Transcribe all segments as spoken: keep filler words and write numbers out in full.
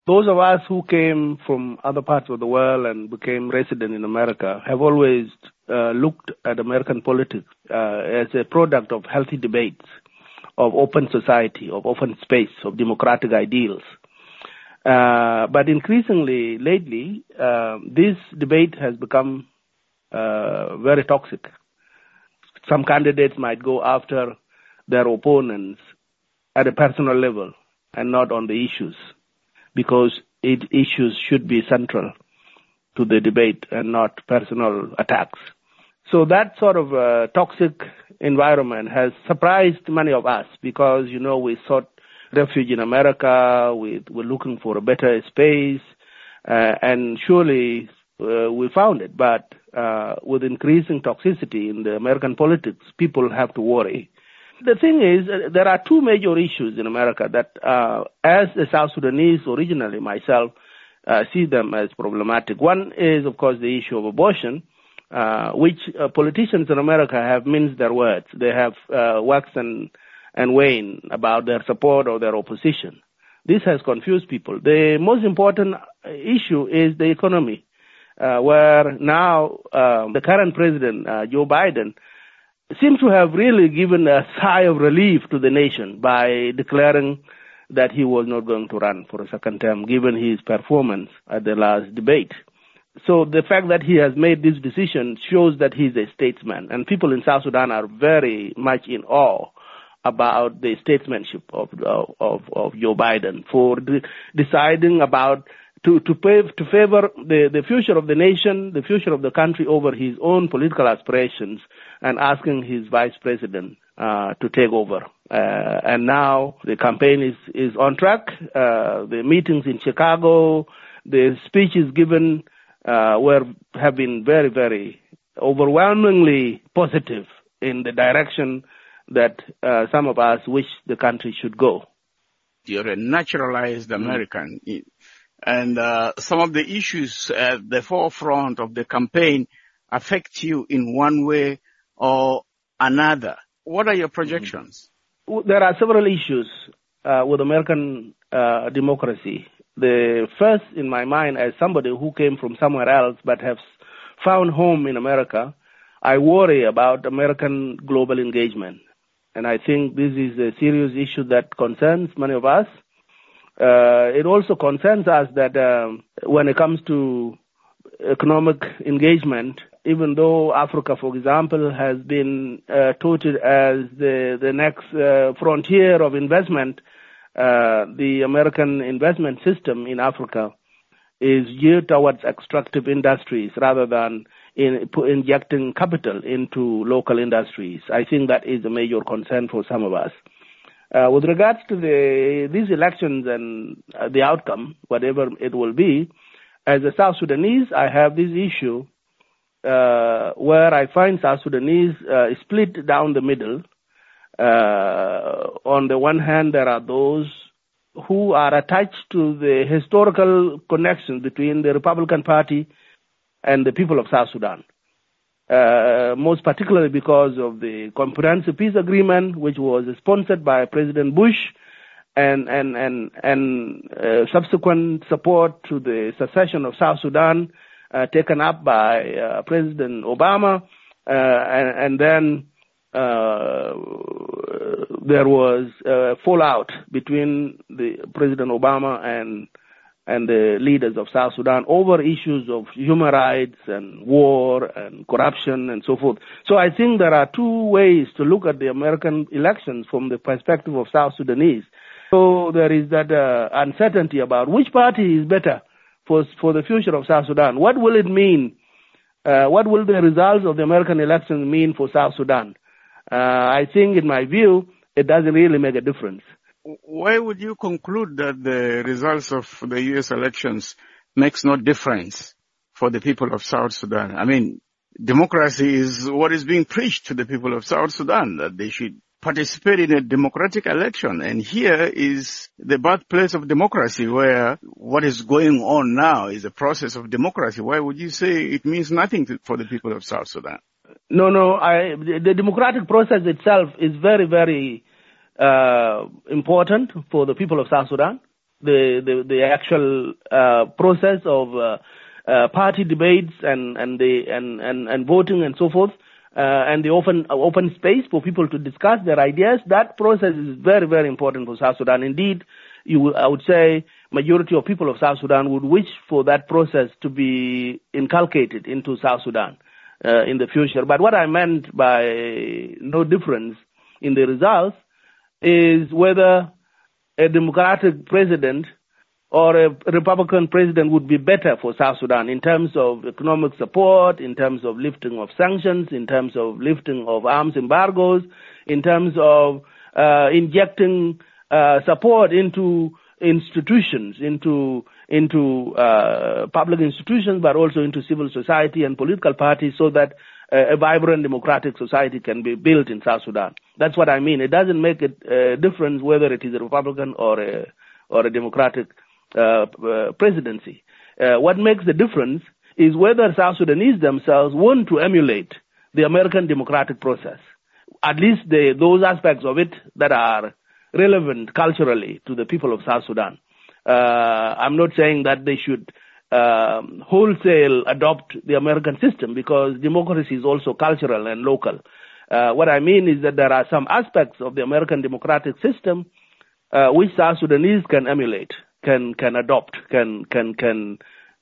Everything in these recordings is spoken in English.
Those of us who came from other parts of the world and became resident in America have always uh, looked at American politics uh, as a product of healthy debates, of open society, of open space, of democratic ideals. Uh, but increasingly lately, uh, this debate has become uh, very toxic. Some candidates might go after their opponents at a personal level and not on the issues, because it, issues should be central to the debate and not personal attacks. So that sort of uh, toxic environment has surprised many of us because, you know, we sought refuge in America, we were looking for a better space, uh, and surely uh, we found it. But uh, with increasing toxicity in the American politics, people have to worry. The thing is, uh, there are two major issues in America that, uh, as a South Sudanese originally myself, uh, see them as problematic. One is, of course, the issue of abortion, uh, which uh, politicians in America have minced their words. They have uh, waxed and, and waned about their support or their opposition. This has confused people. The most important issue is the economy, uh, where now uh, the current president, uh, Joe Biden, seems to have really given a sigh of relief to the nation by declaring that he was not going to run for a second term, given his performance at the last debate. So the fact that he has made this decision shows that he's a statesman, and people in South Sudan are very much in awe about the statesmanship of of, of Joe Biden for de- deciding about to to, pay, to favor the, the future of the nation, the future of the country over his own political aspirations, and asking his vice president uh, to take over. Uh, and now the campaign is, is on track. Uh, the meetings in Chicago, the speeches given uh, were have been very, very overwhelmingly positive in the direction that uh, some of us wish the country should go. You're a naturalized American. Mm. And uh, some of the issues at the forefront of the campaign affect you in one way or another. What are your projections? There are several issues uh, with American uh, democracy. The first in my mind, as somebody who came from somewhere else but has found home in America, I worry about American global engagement. And I think this is a serious issue that concerns many of us. Uh, it also concerns us that um, when it comes to economic engagement, even though Africa, for example, has been uh, touted as the, the next uh, frontier of investment, uh, the American investment system in Africa is geared towards extractive industries rather than in injecting capital into local industries. I think that is a major concern for some of us. Uh, with regards to the, these elections and uh, the outcome, whatever it will be, as a South Sudanese, I have this issue uh, where I find South Sudanese uh, split down the middle. Uh, on the one hand, there are those who are attached to the historical connection between the Republican Party and the people of South Sudan. Uh, most particularly because of the Comprehensive Peace Agreement, which was sponsored by President Bush, and and and and uh, subsequent support to the secession of South Sudan, uh, taken up by uh, President Obama, uh, and, and then uh, there was uh, fallout between the President Obama and and the leaders of South Sudan over issues of human rights and war and corruption and so forth. So I think there are two ways to look at the American elections from the perspective of South Sudanese. So there is that uh, uncertainty about which party is better for for the future of South Sudan. What will it mean? Uh, what will the results of the American elections mean for South Sudan? Uh, I think, in my view, it doesn't really make a difference. Why would you conclude that the results of the U S elections makes no difference for the people of South Sudan? I mean, democracy is what is being preached to the people of South Sudan, that they should participate in a democratic election. And here is the birthplace of democracy, where what is going on now is a process of democracy. Why would you say it means nothing to, for the people of South Sudan? No, no, I, the, the democratic process itself is very, very Uh, important for the people of South Sudan. the the, the actual uh, process of uh, uh, party debates and and the and, and, and voting and so forth, uh, and the open uh, open space for people to discuss their ideas. That process is very very important for South Sudan. Indeed, you I would say majority of people of South Sudan would wish for that process to be inculcated into South Sudan uh, in the future. But what I meant by no difference in the results is whether a Democratic president or a Republican president would be better for South Sudan in terms of economic support, in terms of lifting of sanctions, in terms of lifting of arms embargoes, in terms of uh, injecting uh, support into institutions, into into uh, public institutions, but also into civil society and political parties, so that uh, a vibrant democratic society can be built in South Sudan. That's what I mean. It doesn't make a uh, difference whether it is a Republican or a or a Democratic uh, uh, presidency. Uh, what makes the difference is whether South Sudanese themselves want to emulate the American democratic process, at least the, those aspects of it that are relevant culturally to the people of South Sudan. Uh, I'm not saying that they should um, wholesale adopt the American system, because democracy is also cultural and local. Uh, what I mean is that there are some aspects of the American democratic system uh, which South Sudanese can emulate, can can adopt, can can can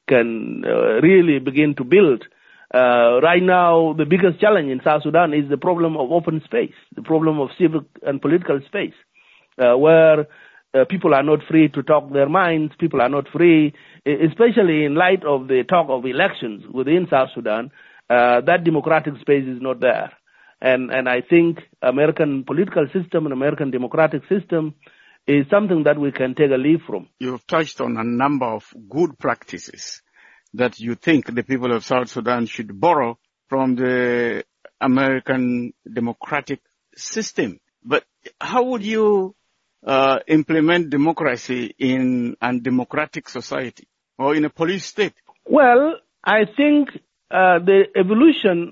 can uh, really begin to build. Uh, right now, the biggest challenge in South Sudan is the problem of open space, the problem of civic and political space. Uh, where uh, people are not free to talk their minds, people are not free, especially in light of the talk of elections within South Sudan, uh, that democratic space is not there. And and I think American political system and American democratic system is something that we can take a leaf from. You've touched on a number of good practices that you think the people of South Sudan should borrow from the American democratic system. But how would you Uh, implement democracy in a democratic society or in a police state? Well, I think uh, the evolution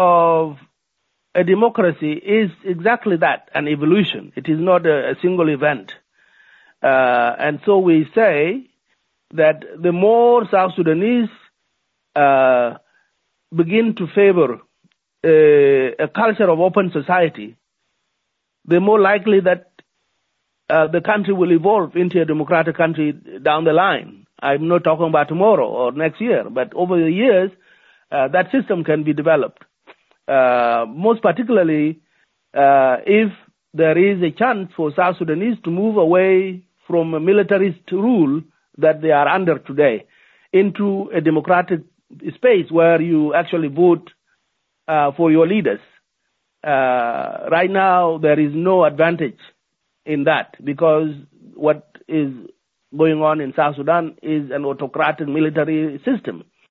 of a democracy is exactly that, an evolution. It is not a, a single event. Uh, and so we say that the more South Sudanese uh, begin to favor a, a culture of open society, the more likely that Uh, the country will evolve into a democratic country down the line. I'm not talking about tomorrow or next year, but over the years, uh, that system can be developed. Uh, most particularly, uh, if there is a chance for South Sudanese to move away from a militarist rule that they are under today into a democratic space where you actually vote uh, for your leaders. Uh, right now, there is no advantage in that, because what is going on in South Sudan is an autocratic military system.